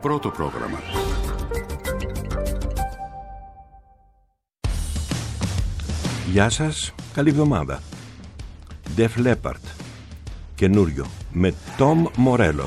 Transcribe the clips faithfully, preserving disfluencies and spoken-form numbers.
Πρώτο πρόγραμμα. Γεια σας, καλή εβδομάδα. Def Leppard, καινούριο, με Tom Morello.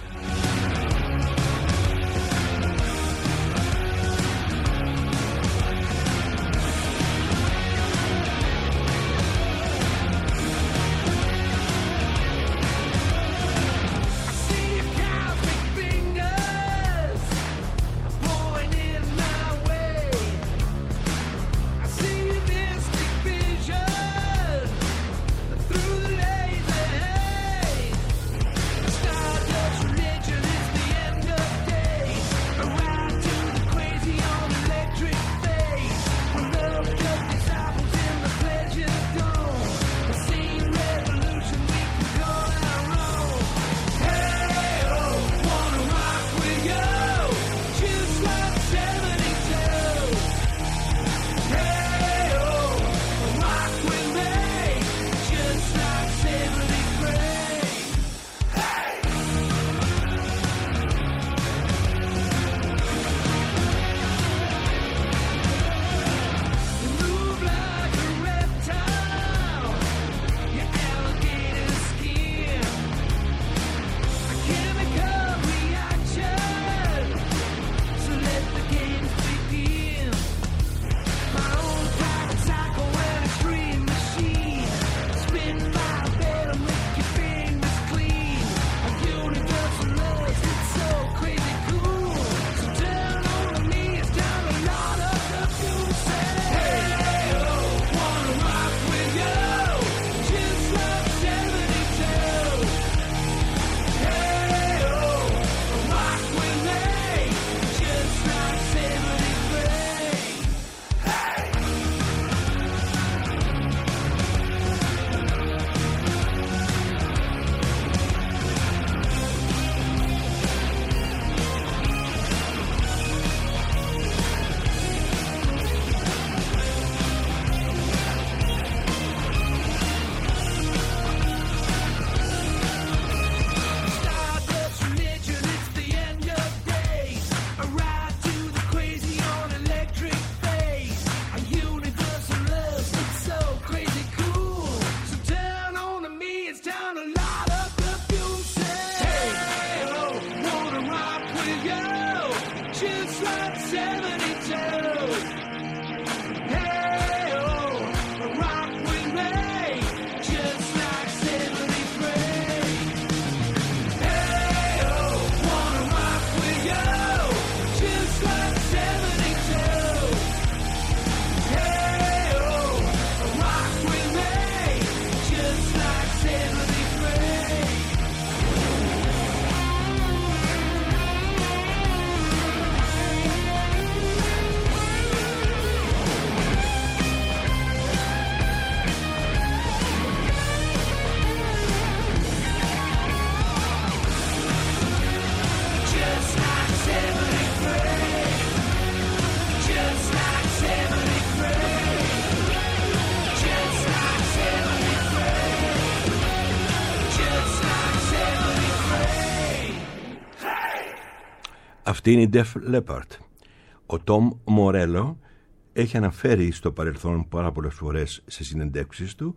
Αυτή είναι η Def Leppard. Ο Tom Morello έχει αναφέρει στο παρελθόν πάρα πολλές φορές σε συνεντεύξεις του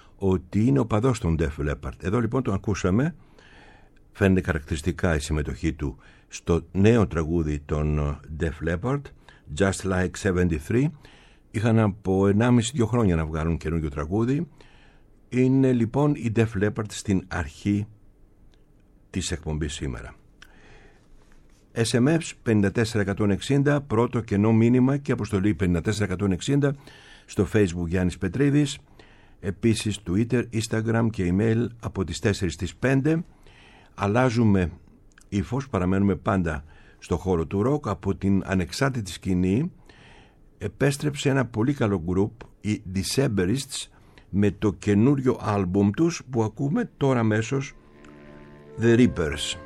ότι είναι οπαδός των Def Leppard. Εδώ λοιπόν τον ακούσαμε. Φαίνεται χαρακτηριστικά η συμμετοχή του στο νέο τραγούδι των Def Leppard, Just Like εβδομήντα τρία. Είχαν από ενάμιση δύο χρόνια να βγάλουν καινούργιο τραγούδι. Είναι λοιπόν η Def Leppard στην αρχή της εκπομπής σήμερα. ες εμ ες πέντε τέσσερα εκατόν εξήντα, πρώτο κενό μήνυμα και αποστολή πέντε τέσσερα εκατόν εξήντα στο Facebook Γιάννης Πετρίδης. Επίσης Twitter, Instagram και email από τις τέσσερις στις πέντε. Αλλάζουμε ύφος, παραμένουμε πάντα στο χώρο του ροκ. Από την ανεξάρτητη σκηνή επέστρεψε ένα πολύ καλό group, οι Decemberists, με το καινούριο άλμπουμ τους που ακούμε τώρα αμέσως, The Reapers.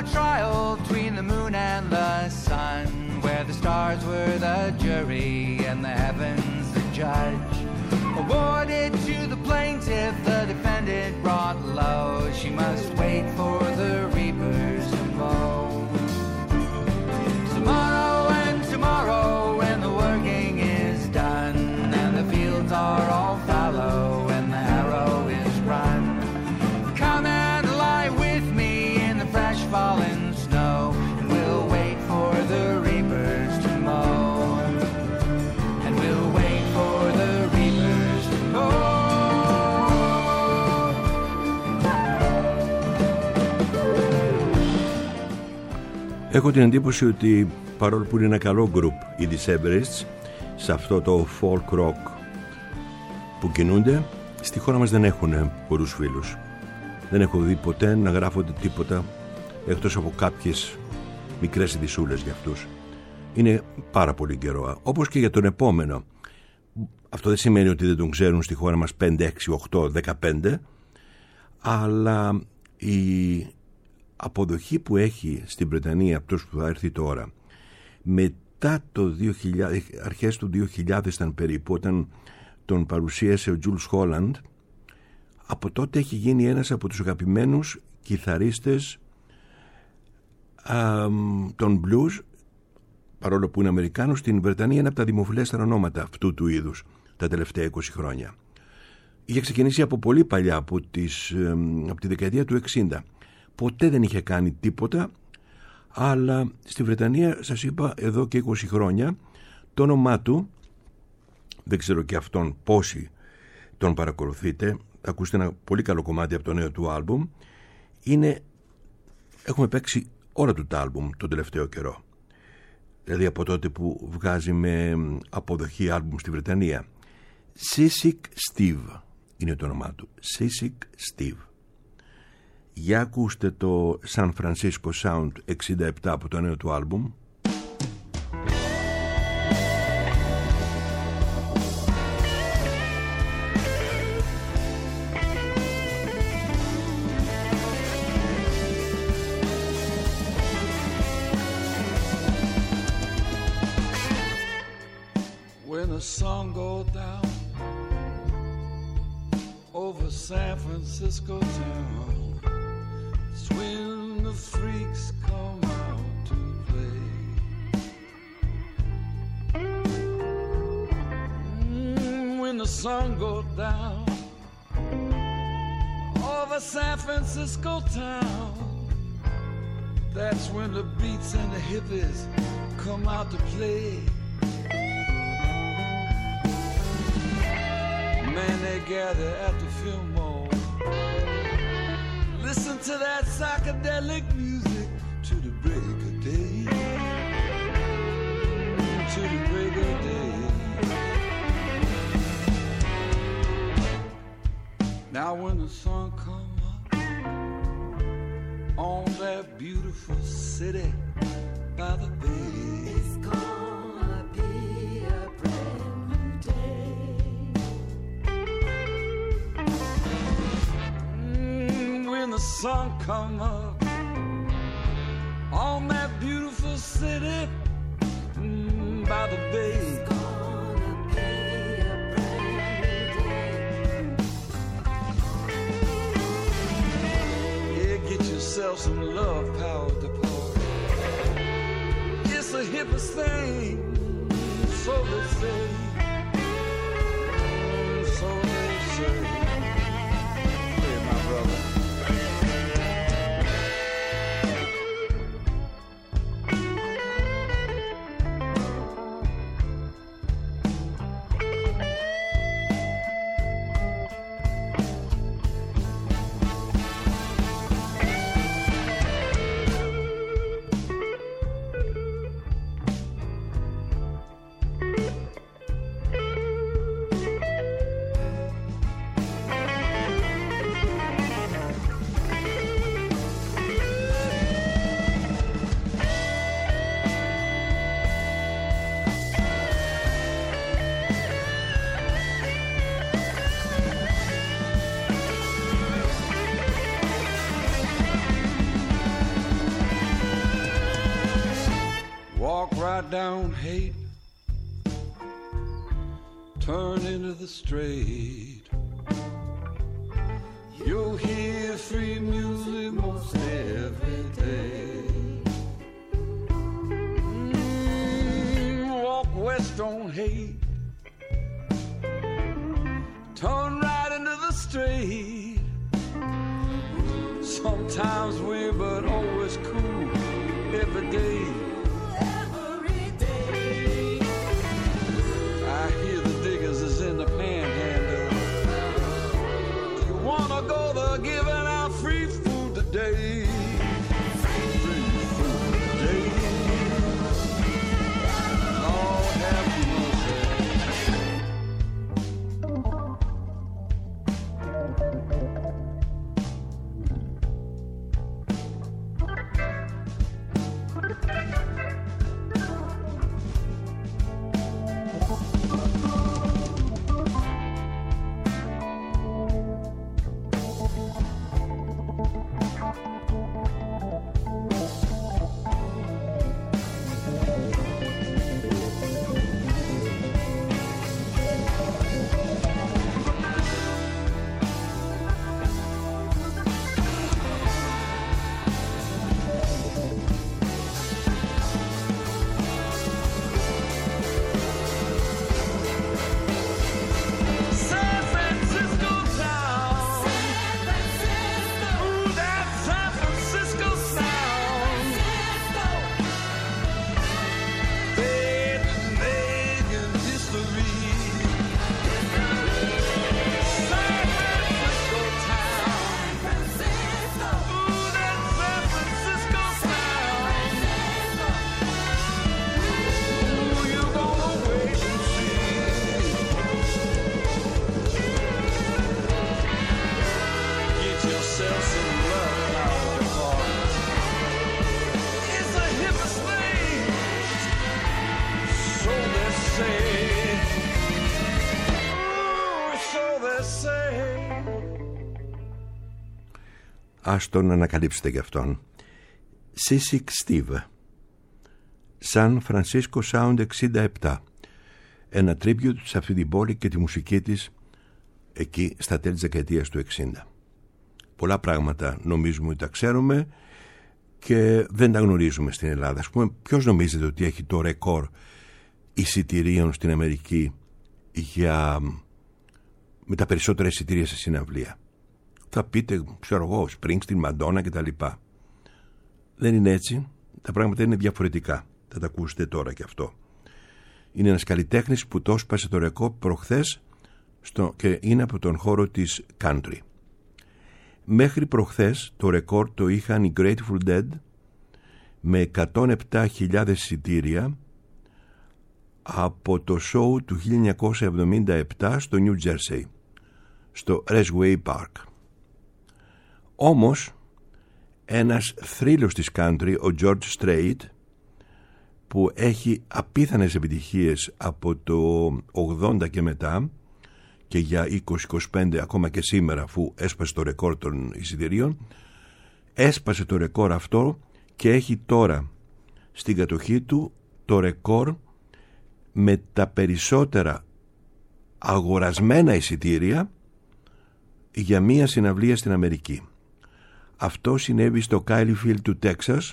trial between the moon and the sun, where the stars were the jury and the heavens the judge. Awarded to the plaintiff, the defendant brought low. She must wait for the reapers to mow. Tomorrow and tomorrow, when the working is done and the fields are all fallow and the harrow is run, come and lie with me in the fresh fallen snow, and we'll wait for the reapers to mow. And we'll wait for the reapers to mow. Έχω την εντύπωση ότι παρόλο που είναι ένα καλό γκρουπ οι Decemberists σε αυτό το folk rock που κινούνται, στη χώρα μας δεν έχουν πολλούς φίλους. Δεν έχω δει ποτέ να γράφονται τίποτα εκτός από κάποιες μικρές ειδισούλες για αυτούς. Είναι πάρα πολύ καιρό. Όπως και για τον επόμενο. Αυτό δεν σημαίνει ότι δεν τον ξέρουν στη χώρα μας πέντε, έξι, οκτώ, δεκαπέντε, αλλά η αποδοχή που έχει στην Βρετανία αυτός που θα έρθει τώρα, μετά το δύο χιλιάδες, αρχές του δύο χιλιάδες ήταν περίπου, όταν τον παρουσίασε ο Jules Holland, από τότε έχει γίνει ένας από τους αγαπημένους κιθαρίστες α, των blues, παρόλο που είναι Αμερικάνος, στην Βρετανία. Είναι από τα δημοφιλέστερα ονόματα αυτού του είδους τα τελευταία είκοσι χρόνια. Είχε ξεκινήσει από πολύ παλιά, από, τις, από τη δεκαετία του εξήντα. Ποτέ δεν είχε κάνει τίποτα, αλλά στη Βρετανία, σας είπα, εδώ και είκοσι χρόνια, το όνομά του, δεν ξέρω και αυτόν πόσοι τον παρακολουθείτε, θα ακούσετε ένα πολύ καλό κομμάτι από το νέο του άλμπουμ, είναι, έχουμε παίξει όλα του τα άλμπουμ τον τελευταίο καιρό, δηλαδή από τότε που βγάζει με αποδοχή άλμπουμ στη Βρετανία. Seasick Steve είναι το όνομά του, Seasick Steve. Για ακούστε το San Francisco Sound εξήντα επτά από το νέο του άλμπουμ. When the sun goes down over San Francisco town, it's when the freaks come out to play. Mm, when the sun goes down over San Francisco town, that's when the beats and the hippies come out to play. Man, they gather at the Fillmore, listen to that psychedelic music to the break of day, to the break of day. Now when the sun comes up on that beautiful city by the bay, it's gonna be a brand new day. When the sun come up on that beautiful city mm, by the bay, it's gonna be a brand new day. Yeah, get yourself some love power to party. It's the hippest thing, so they say, so they say. Hey, my brother. ride down Haight, turn into the straight. You'll hear free music most every day. Mm, walk west on Haight, turn right into the straight. Sometimes weird but always cool every day. Every day. I hear the diggers is in the panhandle. Do you wanna go there giving out free food today? Free food today. Lord have mercy. Ας τον ανακαλύψετε γι' αυτόν. Sissy Steve, San Francisco Sound εξήντα επτά. Ένα tribute σε αυτή την πόλη και τη μουσική της εκεί στα τέλη της δεκαετίας του εξήντα. Πολλά πράγματα νομίζουμε ότι τα ξέρουμε και δεν τα γνωρίζουμε στην Ελλάδα. Ας πούμε, ποιος νομίζετε ότι έχει το ρεκόρ εισιτηρίων στην Αμερική για... με τα περισσότερα εισιτήρια σε συναυλία? Θα πείτε, ξέρω εγώ, Springsteen, Madonna κτλ. Δεν είναι έτσι. Τα πράγματα είναι διαφορετικά. Θα τα ακούσετε τώρα και αυτό. Είναι ένας καλλιτέχνης που το σπάσε το ρεκόρ προχθές στο... και είναι από τον χώρο της country. Μέχρι προχθές το ρεκόρ το είχαν οι Grateful Dead με εκατόν επτά χιλιάδες εισιτήρια από το show του χίλια εννιακόσια εβδομήντα επτά στο New Jersey, στο Raceway Park. Όμως ένας θρύλος της country, ο George Strait, που έχει απίθανες επιτυχίες από το ογδόντα και μετά και για είκοσι είκοσι πέντε ακόμα και σήμερα, αφού έσπασε το ρεκόρ των εισιτηρίων, έσπασε το ρεκόρ αυτό και έχει τώρα στην κατοχή του το ρεκόρ με τα περισσότερα αγορασμένα εισιτήρια για μία συναυλία στην Αμερική. Αυτό συνέβη στο Kyliefield του Τέξας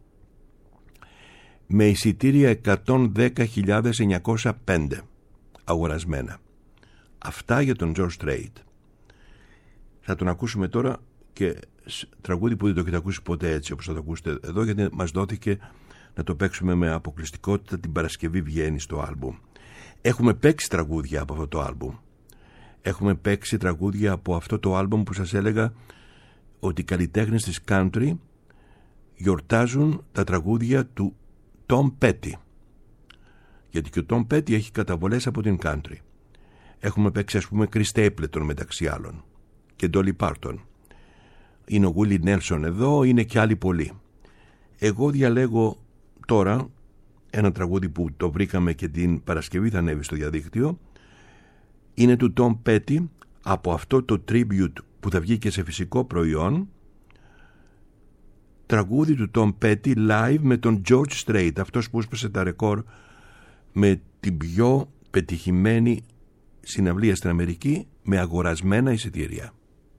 με εισιτήρια εκατόν δέκα χιλιάδες εννιακόσια πέντε αγορασμένα. Αυτά για τον George Strait. Θα τον ακούσουμε τώρα και τραγούδι που δεν το έχετε ακούσει ποτέ έτσι όπως θα το ακούσετε εδώ, γιατί μας δόθηκε να το παίξουμε με αποκλειστικότητα την Παρασκευή, βγαίνει στο άλμπουμ. Έχουμε παίξει τραγούδια από αυτό το άλμπουμ. Έχουμε παίξει τραγούδια από αυτό το άλμπουμ που σας έλεγα ότι οι καλλιτέχνες της country γιορτάζουν τα τραγούδια του Tom Petty. Γιατί και ο Tom Petty έχει καταβολές από την country. Έχουμε παίξει, ας πούμε, Chris Stapleton μεταξύ άλλων και Dolly Parton. Είναι ο Willie Nelson εδώ, είναι και άλλοι πολλοί. Εγώ διαλέγω τώρα ένα τραγούδι που το βρήκαμε και την Παρασκευή θα ανέβει στο διαδίκτυο. Είναι του Tom Petty από αυτό το tribute που θα βγει και σε φυσικό προϊόν τραγούδι του Tom Petty live με τον George Strait, αυτός που έσπασε τα ρεκόρ με την πιο πετυχημένη συναυλία στην Αμερική με αγορασμένα εισιτήρια.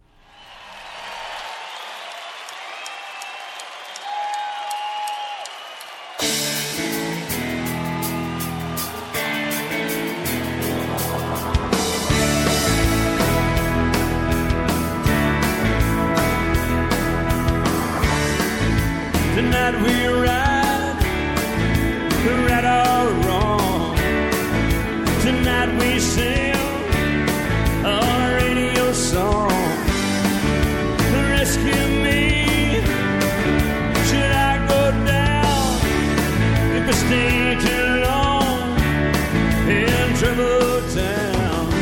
Tonight we ride, right or wrong. Tonight we sing a radio song. Rescue me, should I go down if I stay too long in Trouble Town?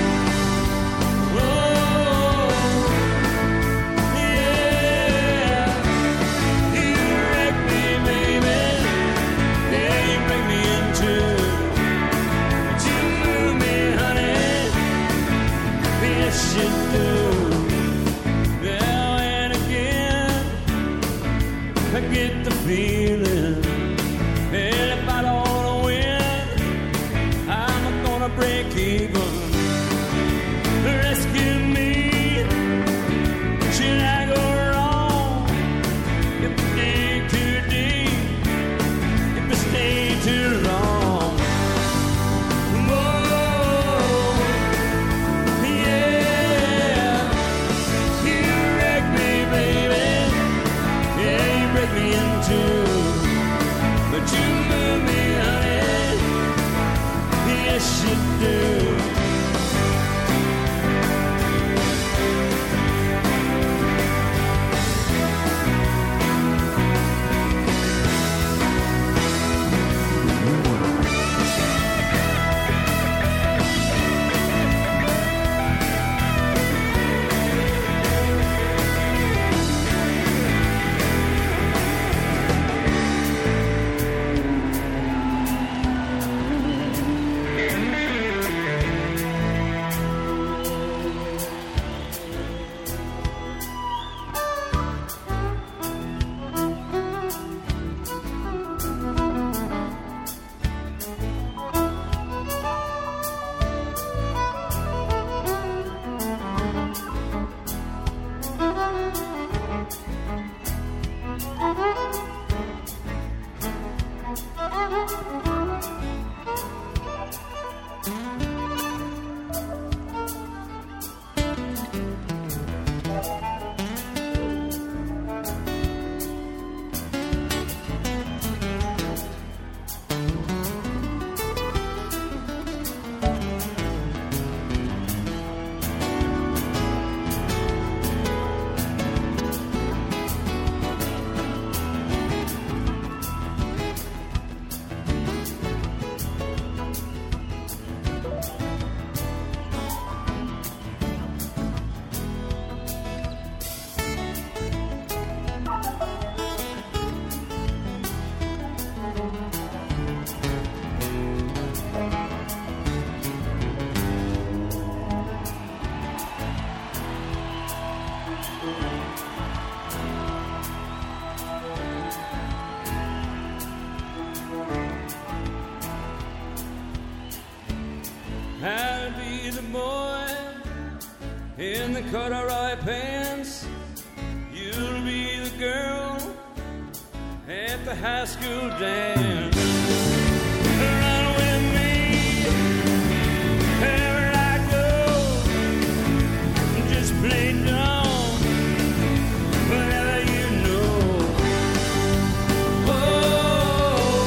I get the feeling, and if I don't win, I'm gonna break even. Rescue me, should I go wrong? If I dig too deep, if I stay too long. Whoa, yeah, you wreck me, baby. Yeah, you break me in two, but you move me, honey. Yes, you do. I'll be the boy in the corduroy pants. You'll be the girl at the high school dance. Run with me wherever I go. Just play dumb, whatever you know. Oh,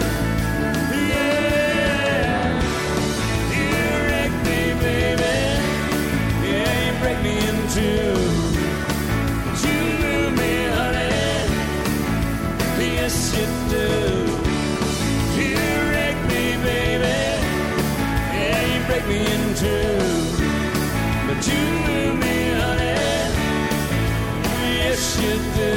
yeah, you wreck me, baby. Yeah, you break me in two. But you move me, honey. Yes, you do. You wreck me, baby. Yeah, you break me in two. But you move me, honey. Yes, you do.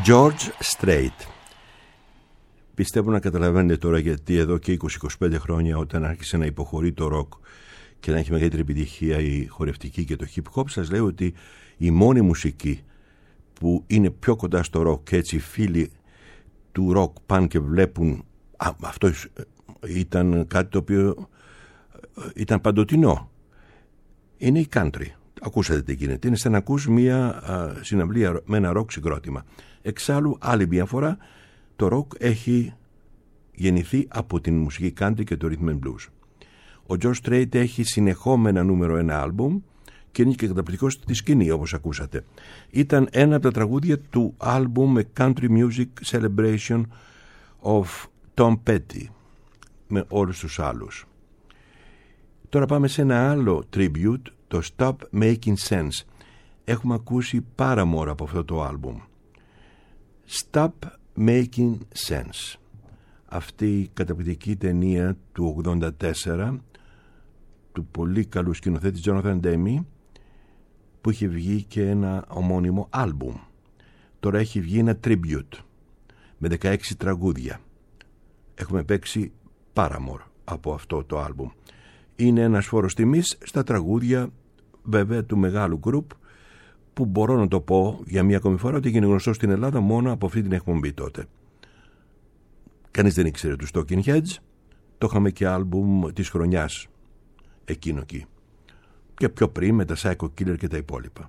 George Strait. Πιστεύω να καταλαβαίνετε τώρα γιατί εδώ και είκοσι με είκοσι πέντε χρόνια, όταν άρχισε να υποχωρεί το ροκ και να έχει μεγαλύτερη επιτυχία η χορευτική και το hip hop, σας λέω ότι η μόνη μουσική που είναι πιο κοντά στο ροκ και έτσι οι φίλοι του ροκ πάνε και βλέπουν α, αυτό ήταν κάτι το οποίο ήταν παντοτινό, είναι η country. Ακούσατε τι γίνεται, είναι σαν να ακούς μια α, συναυλία με ένα ροκ συγκρότημα. Εξάλλου άλλη μια φορά το ροκ έχει γεννηθεί από την μουσική country και το rhythm and blues. Ο George Strait έχει συνεχόμενα νούμερο ένα άλμπουμ και είναι και καταπληκτικός στη σκηνή, όπως ακούσατε. Ήταν ένα από τα τραγούδια του άλμπουμ με Country Music Celebration of Tom Petty με όλους τους άλλους. Τώρα πάμε σε ένα άλλο tribute, το Stop Making Sense. Έχουμε ακούσει Paramore από αυτό το άλμπουμ. Stop Making Sense. Αυτή η καταπληκτική ταινία του ογδόντα τέσσερα του πολύ καλού σκηνοθέτη Jonathan Demme, που είχε βγει και ένα ομώνυμο άλμπουμ. Τώρα έχει βγει ένα tribute με δεκαέξι τραγούδια. Έχουμε παίξει Paramore από αυτό το άλμπουμ. Είναι ένας φόρος τιμής στα τραγούδια βέβαια του μεγάλου γκρουπ, που μπορώ να το πω για μία ακόμη φορά ότι έγινε γνωστό στην Ελλάδα μόνο από αυτή την εκπομπή τότε. Κανείς δεν ήξερε τους Talking Heads. Το είχαμε και άλμπουμ της χρονιάς εκείνο εκεί. Και πιο πριν με τα Psycho Killer και τα υπόλοιπα.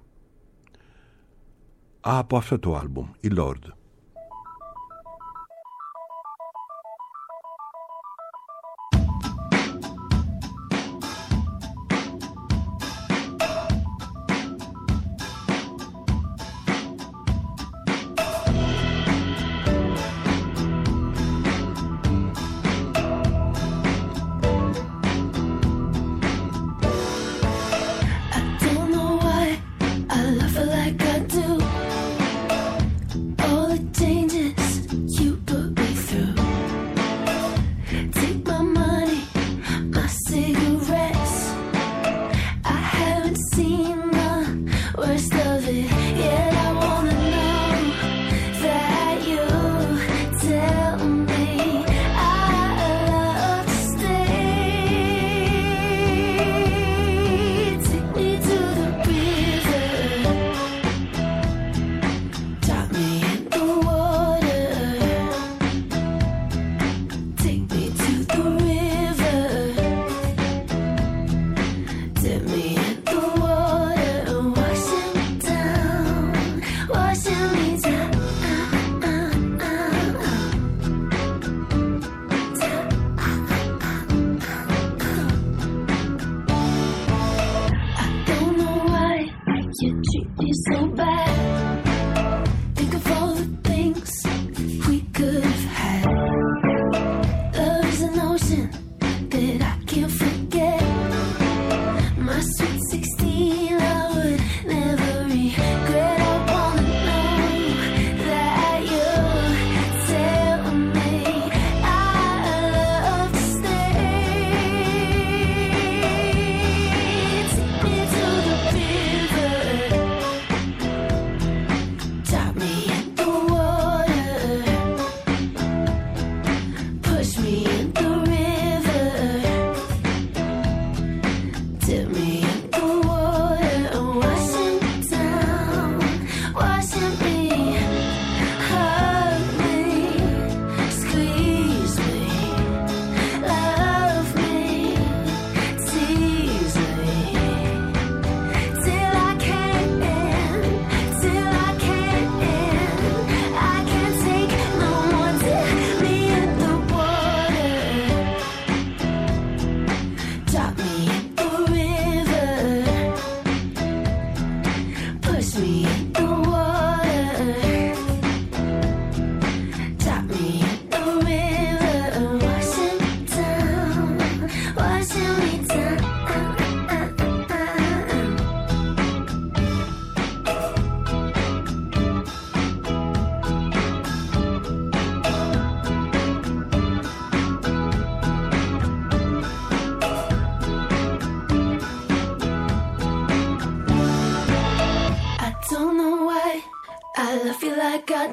Από αυτό το άλμπουμ, η Lord.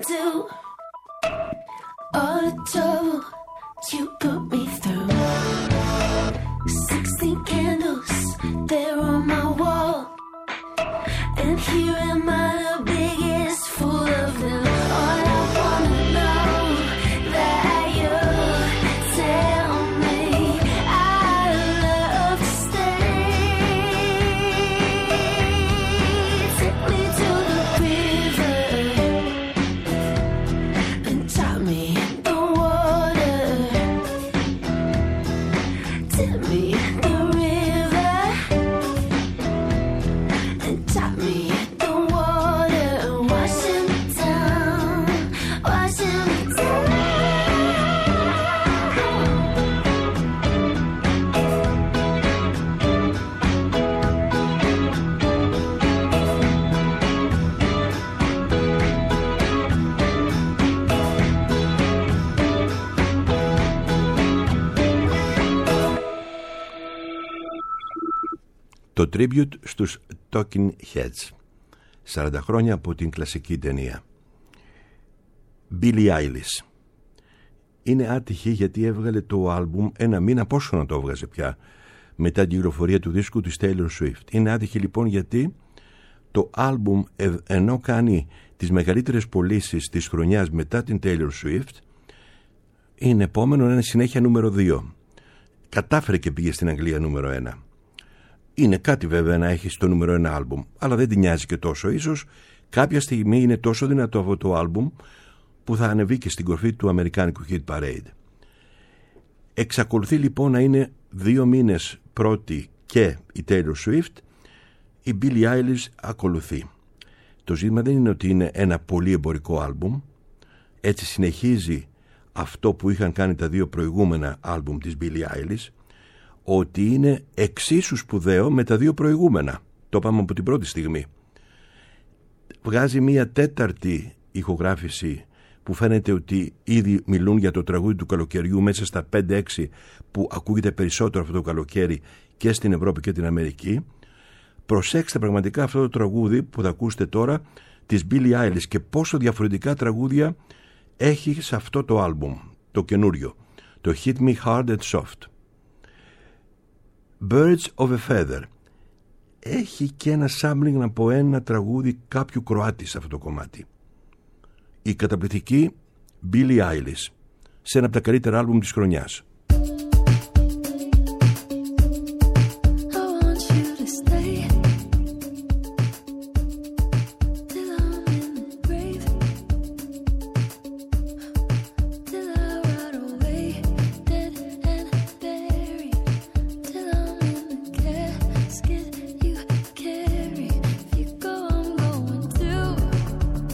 undo all the trouble you put me through. Sixteen candles, they're on my wall, and here am I, the biggest fool of them. All I wanna know that you tell me I love to stay. Take me to the river and drop me in the water. Tell me the river and drop me in the water. Washing me down, washing me down. Το tribute στους Talking Heads, σαράντα χρόνια από την κλασική ταινία. Billie Eilish είναι άτυχη γιατί έβγαλε το άλμπουμ ένα μήνα, πόσο να το έβγαζε πια, μετά την κυκλοφορία του δίσκου της Taylor Swift. Είναι άτυχη λοιπόν γιατί το άλμπουμ, ενώ κάνει τις μεγαλύτερες πωλήσεις της χρονιάς μετά την Taylor Swift, είναι επόμενο να είναι συνέχεια νούμερο δύο. Κατάφερε και πήγε στην Αγγλία νούμερο ένα. Είναι κάτι βέβαια να έχεις το νούμερο ένα άλμπουμ, αλλά δεν την νοιάζει και τόσο. Ίσως κάποια στιγμή είναι τόσο δυνατό αυτό το άλμπουμ που θα ανεβεί και στην κορφή του αμερικάνικου Hit Parade. Εξακολουθεί λοιπόν να είναι δύο μήνες πρώτη και η Taylor Swift, η Billie Eilish ακολουθεί. Το ζήτημα δεν είναι ότι είναι ένα πολύ εμπορικό άλμπουμ, έτσι συνεχίζει αυτό που είχαν κάνει τα δύο προηγούμενα άλμπουμ της Billie Eilish, ότι είναι εξίσου σπουδαίο με τα δύο προηγούμενα. Το είπαμε από την πρώτη στιγμή. Βγάζει μία τέταρτη ηχογράφηση που φαίνεται ότι ήδη μιλούν για το τραγούδι του καλοκαιριού μέσα στα πέντε έξι που ακούγεται περισσότερο αυτό το καλοκαίρι και στην Ευρώπη και την Αμερική. Προσέξτε πραγματικά αυτό το τραγούδι που θα ακούσετε τώρα της Billie Eilish και πόσο διαφορετικά τραγούδια έχει σε αυτό το άλμπουμ, το καινούριο, το Hit Me Hard and Soft. Birds of a Feather έχει και ένα sampling από ένα τραγούδι κάποιου Κροάτη σε αυτό το κομμάτι. Η καταπληκτική Billie Eilish σε ένα από τα καλύτερα άλμπουμ της χρονιάς.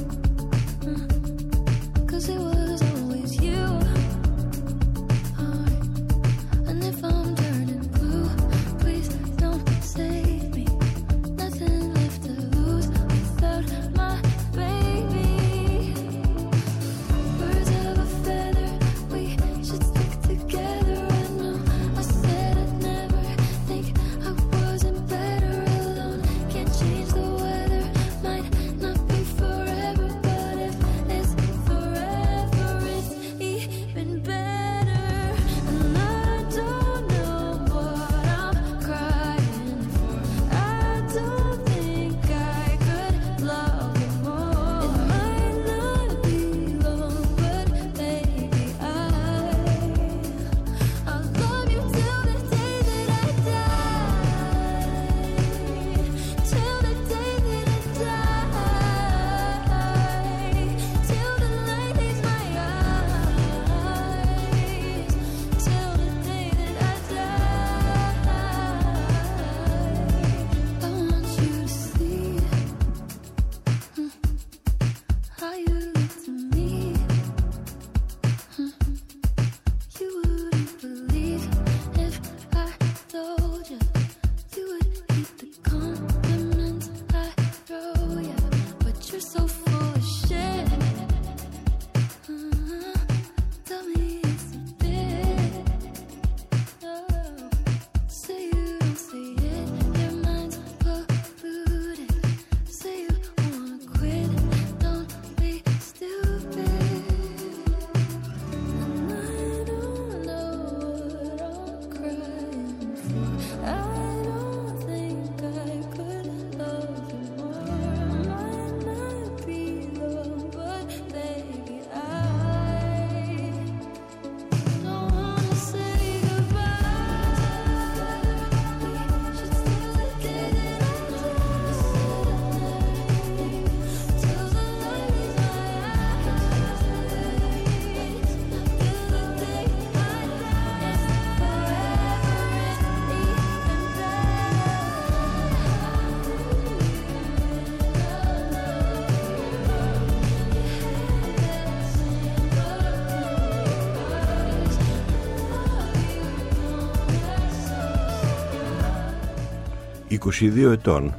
Cause it was always you. είκοσι δύο ετών,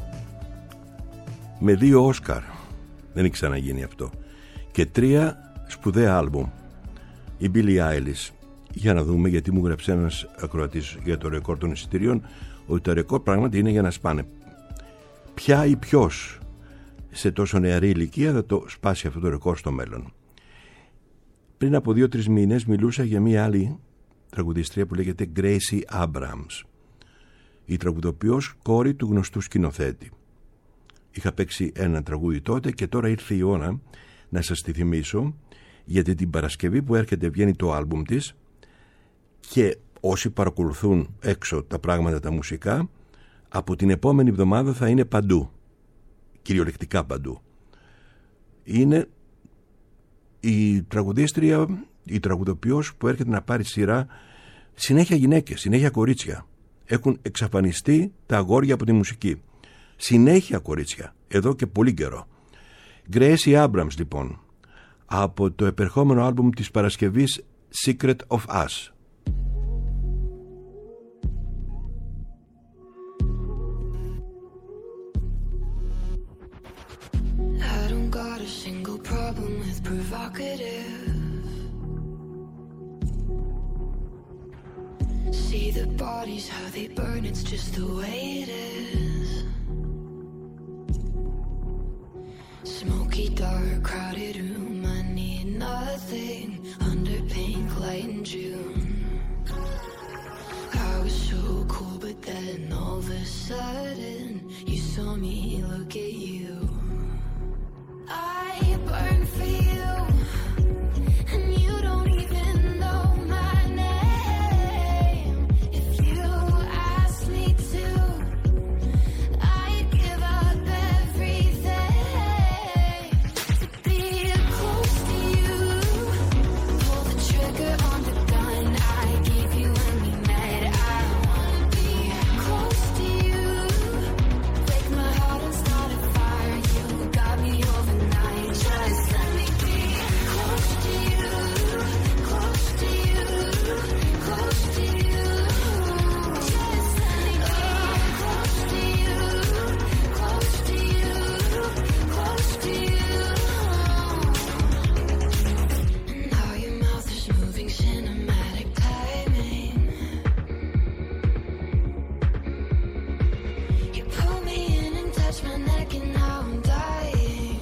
με δύο Όσκαρ, δεν έχει ξαναγίνει αυτό, και τρία σπουδαία άλμπουμ, η Billie Eilish. Για να δούμε, γιατί μου γράψε ένας ακροατής για το ρεκόρ των εισιτηρίων ότι τα ρεκόρ πράγματι είναι για να σπάνε. Ποια ή ποιος σε τόσο νεαρή ηλικία θα το σπάσει αυτό το ρεκόρ στο μέλλον? Πριν από δύο-τρεις μήνες μιλούσα για μια άλλη τραγουδίστρια που λέγεται Gracie Abrams, η τραγουδοποιός κόρη του γνωστού σκηνοθέτη. Είχα παίξει ένα τραγούδι τότε και τώρα ήρθε η ώρα να σας τη θυμίσω, γιατί την Παρασκευή που έρχεται βγαίνει το άλμπουμ της και όσοι παρακολουθούν έξω τα πράγματα τα μουσικά, από την επόμενη εβδομάδα θα είναι παντού, κυριολεκτικά παντού. Είναι η τραγουδίστρια, η τραγουδοποιός που έρχεται να πάρει σειρά, συνέχεια γυναίκες, συνέχεια κορίτσια. Έχουν εξαφανιστεί τα αγόρια από τη μουσική. Συνέχεια κορίτσια, εδώ και πολύ καιρό. Gracie Abrams λοιπόν, από το επερχόμενο άλμπουμ της Παρασκευής Secret of Us. I don't got a single problem with provocative. See the bodies, how they burn, it's just the way it is. Smoky, dark, crowded room, I need nothing under pink light in June. I was so cool, but then all of a sudden you saw me look at you. I burn for you, and you don't even know my name. If you ask me to, I'd give up everything to be close to you. Pull the trigger on the gun I gave you when we met. I wanna be close to you. Break my heart and start a fire. You got me overnight. Just let me be close to you, close to you, close to you. Just let me be close to you, close to you, close to you. And how your mouth is moving, cinematic timing. You pull me in and touch my neck, and now I'm dying.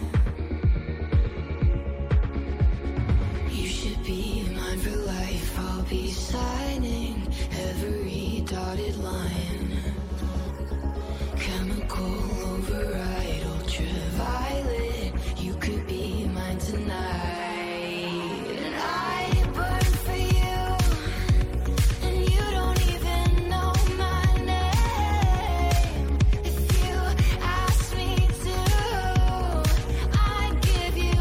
You should be mine for life. I'll be signing every dotted line. Chemical override, ultraviolet. You could be mine tonight. And I burn for you, and you don't even know my name. If you ask me to, I'd give you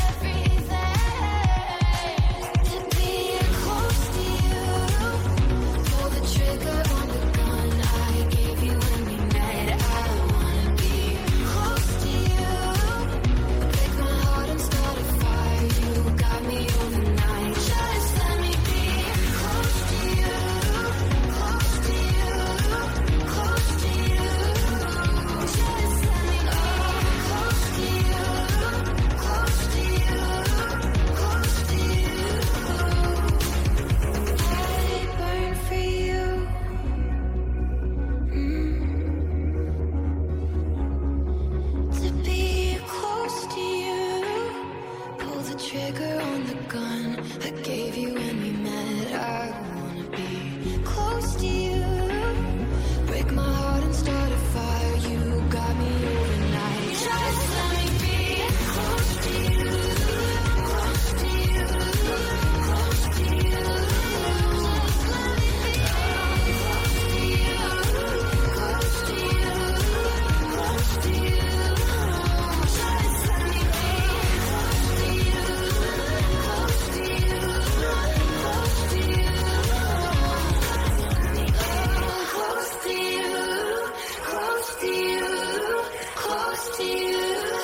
everything to be close to you. Pull the trigger on the gun I gave you when we met. I wanna be close to you. Break my heart and start a fire. You got me overnight. Just let me be close to you, close to you, close to you. Just let me be close to you, close to you, close to you. I burn for you. To be close to you. Pull the trigger on the gun I gave you when we met. I wanna be close to you. Break my heart and start a fire. You got me overnight. Just let me be close to you, close to you, close to you. Just let me be close to you, close to you, close to you. Just let me be close to you, close to you, close to you. Close to you, close to you, close to you.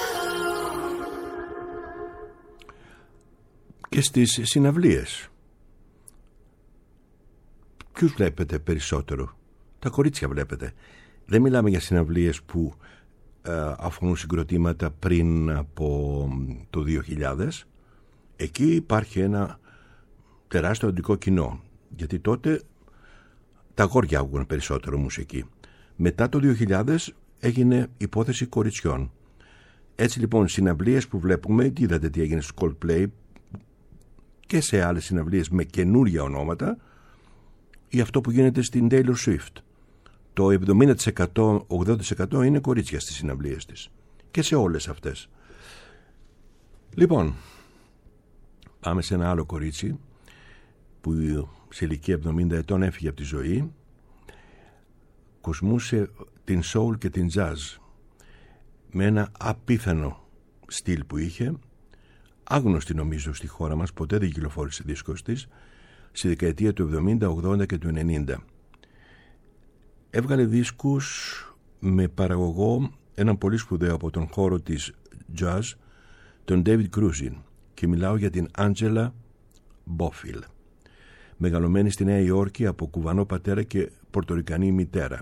Και στις συναυλίες, ποιους βλέπετε περισσότερο? Τα κορίτσια βλέπετε. Δεν μιλάμε για συναυλίες που ε, αφορούν συγκροτήματα πριν από το δύο χιλιάδες. Εκεί υπάρχει ένα τεράστιο αντικό κοινό, γιατί τότε τα αγόρια άκουγαν περισσότερο μουσική. Μετά το δύο χιλιάδες έγινε υπόθεση κοριτσιών. Έτσι λοιπόν, συναυλίες που βλέπουμε, είδατε τι έγινε στους Coldplay και σε άλλες συναυλίες με καινούρια ονόματα, ή αυτό που γίνεται στην Taylor Swift. Το εβδομήντα τοις εκατό, ογδόντα τοις εκατό είναι κορίτσια στις συναυλίες της. Και σε όλες αυτές. Λοιπόν, πάμε σε ένα άλλο κορίτσι που σε ηλικία εβδομήντα ετών έφυγε από τη ζωή. Κοσμούσε την soul και την jazz με ένα απίθανο στυλ που είχε, άγνωστη νομίζω στη χώρα μας, ποτέ δεν κυκλοφόρησε δίσκος της, στη δεκαετία του εβδομήντα, ογδόντα και του ενενήντα. Έβγαλε δίσκους με παραγωγό έναν πολύ σπουδαίο από τον χώρο της jazz, τον David Cruzin, και μιλάω για την Angela Bofill, μεγαλωμένη στη Νέα Υόρκη από κουβανό πατέρα και πορτορικανή μητέρα.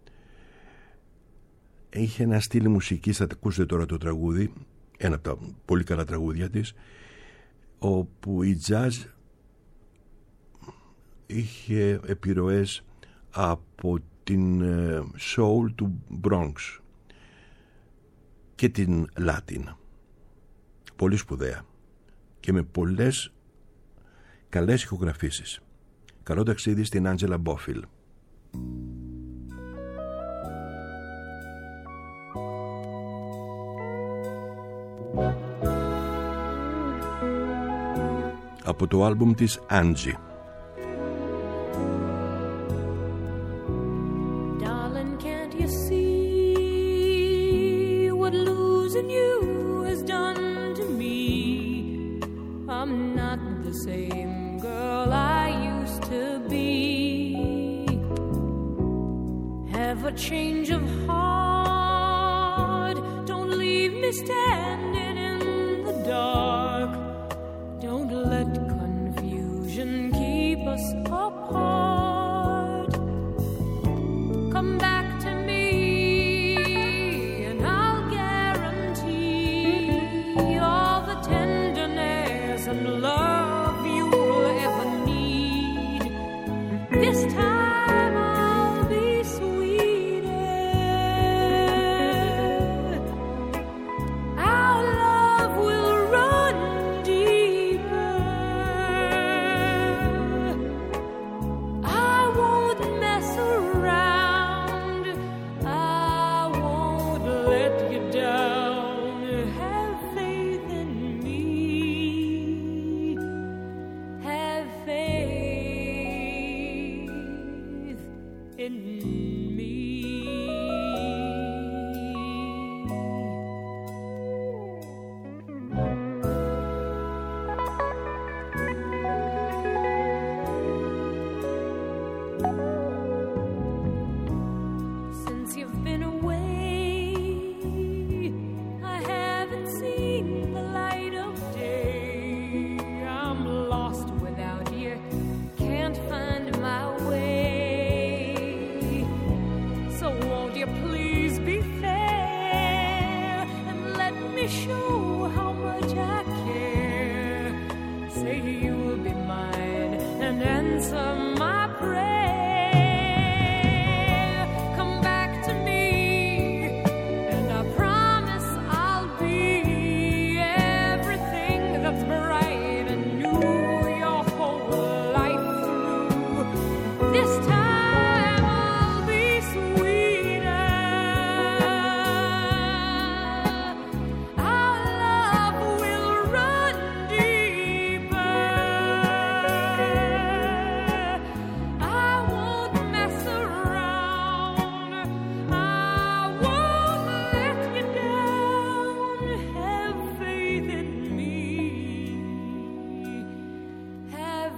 Είχε ένα στυλ μουσικής, θα ακούσετε τώρα το τραγούδι, ένα από τα πολύ καλά τραγούδια της, όπου η jazz είχε επιρροές από την soul του Bronx και την Latin. Πολύ σπουδαία και με πολλές καλές ηχογραφήσεις. Καλό ταξίδι στην Angela Bofill. Από το άλμπουμ της Angie. Darling, can't you see what losing you has done to me? I'm not the same girl I used to be. Have a change of heart. Don't leave me standing in the dark. Don't let confusion keep us apart. Come back to me and I'll guarantee all the tenderness and love you'll ever need. This time I'll be sweeter. Our love will run deeper. I won't mess around. I won't let you down. Have faith in me. Have faith in me. Since you've been away, I haven't seen the light of day. I'm lost without you, can't find my way. So won't you please be fair and let me show how much I care. Say you'll be mine and answer my prayer. Come back to me and I promise I'll be everything that's bright and new your whole life through. This time I'll be sweeter. Our love will run deeper. I won't mess around. I won't let you down. Have faith in me. Have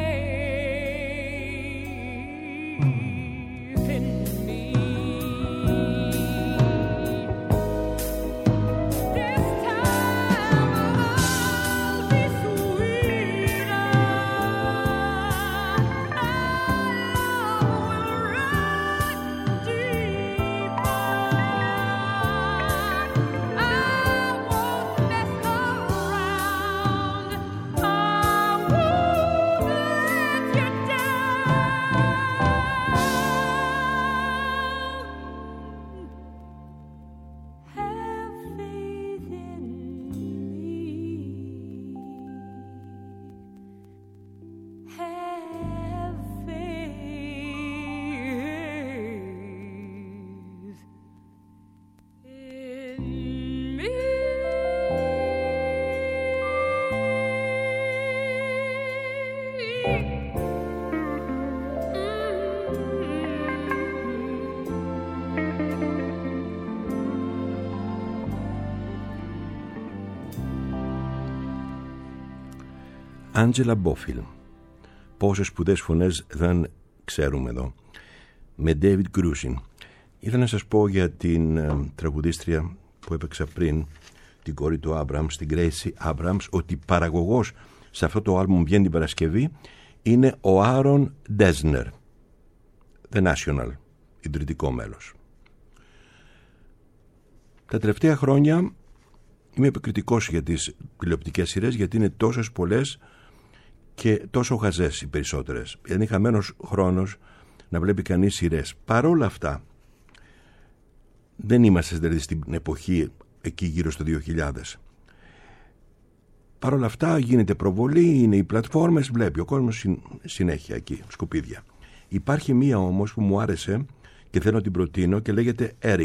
faith in me. This time I'll be sweeter. Our love will run deeper. Άντζελα Μπόφιλ. Πόσες σπουδαίες φωνές δεν ξέρουμε εδώ. Με David Grusin. Ήθελα να σας πω για την ε, τραγουδίστρια που έπαιξα πριν, την κόρη του Άμπραμς, την Gracie Abrams, ότι παραγωγός σε αυτό το άλμπουμ βγαίνει την Παρασκευή είναι ο Άρον Ντέσνερ, The National, ιδρυτικό μέλος. Τα τελευταία χρόνια είμαι επικριτικός για τις τηλεοπτικές σειρές, γιατί είναι τόσες πολλές και τόσο χαζές οι περισσότερες. Είναι χαμένος χρόνος να βλέπει κανείς σειρές. Παρόλα αυτά, δεν είμαστε δηλαδή στην εποχή εκεί γύρω στο δύο χιλιάδες. Παρ' όλα αυτά γίνεται προβολή, είναι οι πλατφόρμες, βλέπει ο κόσμος συνέχεια εκεί, σκουπίδια. Υπάρχει μία όμως που μου άρεσε και θέλω να την προτείνω και λέγεται Eric.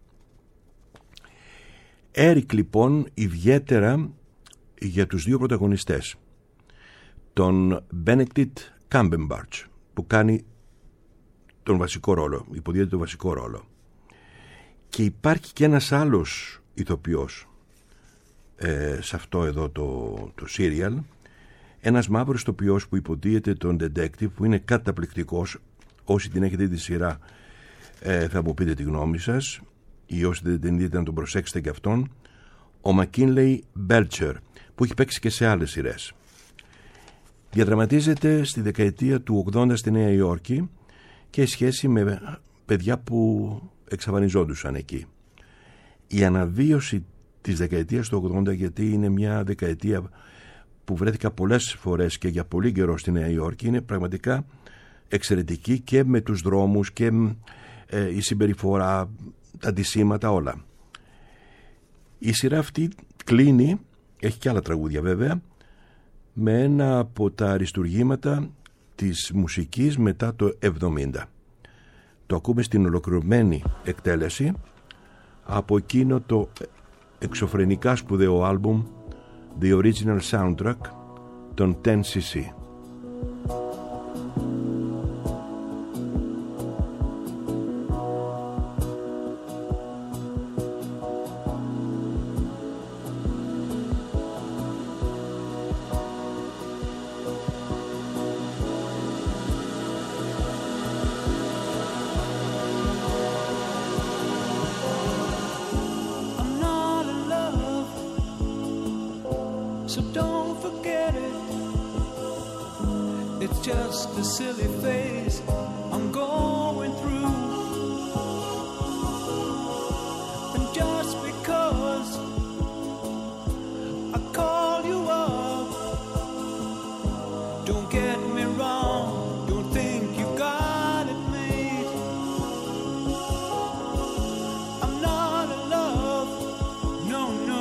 Eric λοιπόν ιδιαίτερα για τους δύο πρωταγωνιστές. Τον Benedict Cumberbatch που κάνει τον βασικό ρόλο, υποδίεται τον βασικό ρόλο. Και υπάρχει και ένας άλλος ηθοποιός ε, σε αυτό εδώ το, το serial, ένας μαύρος ηθοποιός που υποδίεται τον detective, που είναι καταπληκτικός. Όσοι την έχετε δει τη σειρά ε, θα μου πείτε τη γνώμη σας, ή όσοι δεν την δείτε να τον προσέξετε και αυτόν, ο McKinley Belcher, που έχει παίξει και σε άλλες σειρές. Διαδραματίζεται στη δεκαετία του ογδόντα στη Νέα Υόρκη και έχει σχέση με παιδιά που εξαφανιζόντουσαν εκεί. Η αναβίωση της δεκαετίας του ογδόντα, γιατί είναι μια δεκαετία που βρέθηκα πολλές φορές και για πολύ καιρό στη Νέα Υόρκη, είναι πραγματικά εξαιρετική και με τους δρόμους και ε, η συμπεριφορά, τα αντισήματα, όλα. Η σειρά αυτή κλείνει, έχει και άλλα τραγούδια βέβαια, με ένα από τα αριστουργήματα της μουσικής μετά το εβδομήντα. Το ακούμε στην ολοκληρωμένη εκτέλεση από εκείνο το εξωφρενικά σπουδαίο άλμπουμ The Original Soundtrack των ten σι σι. So don't forget it. It's just a silly phase I'm going through. And just because I call you up, don't get me wrong, don't think you got it made. I'm not in love, no, no.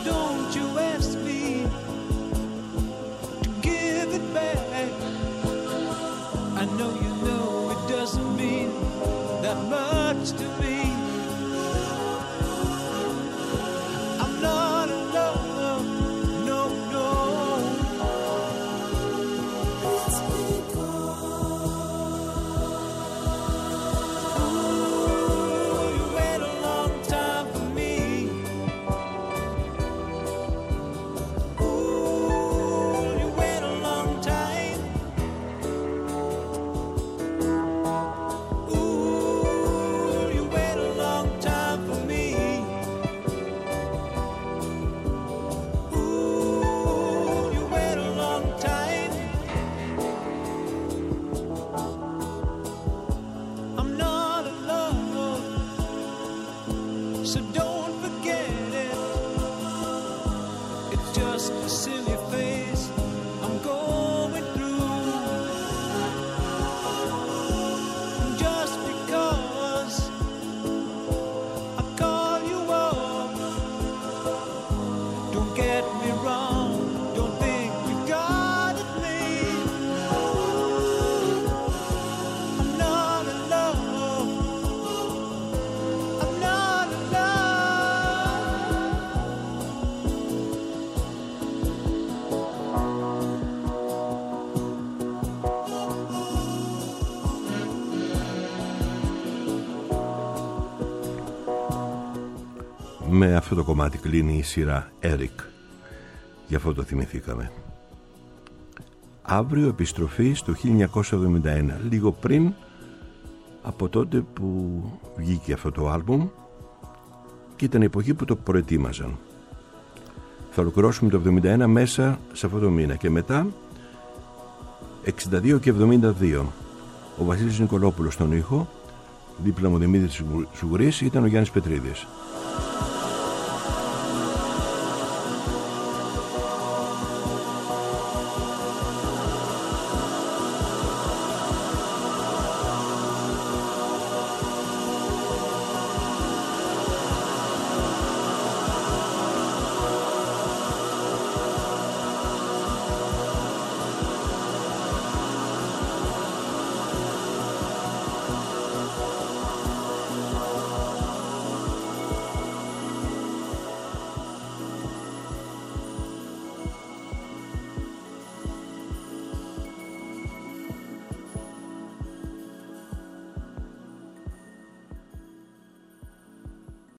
don't you ask me to give it back. I know you know it doesn't mean that much to me. I'm not in love, no, no. It's been Ooh, you wait a long time for me. Ooh, you wait a long time. Ooh, you wait a long time for me. Ooh, you wait a long time. I'm not in love, so don't forget it. It's just a silly phase I'm going through. Just because I call you up, don't get me wrong, don't think you got at me. I'm not in love, I'm not in love. Με αυτό το κομμάτι κλείνει η σειρά Eric. Γι' αυτό το θυμηθήκαμε. Αύριο επιστροφή στο χίλια εννιακόσια εβδομήντα ένα, λίγο πριν από τότε που βγήκε αυτό το άλμπουμ, και ήταν η εποχή που το προετοίμαζαν. Θα ολοκληρώσουμε το εβδομήντα ένα μέσα σε αυτό το μήνα και μετά εξήντα δύο και εβδομήντα δύο. Ο Βασίλης Νικολόπουλος στον ήχο, δίπλα μου Δημήτρης Σουγρής, ήταν ο Γιάννης Πετρίδης.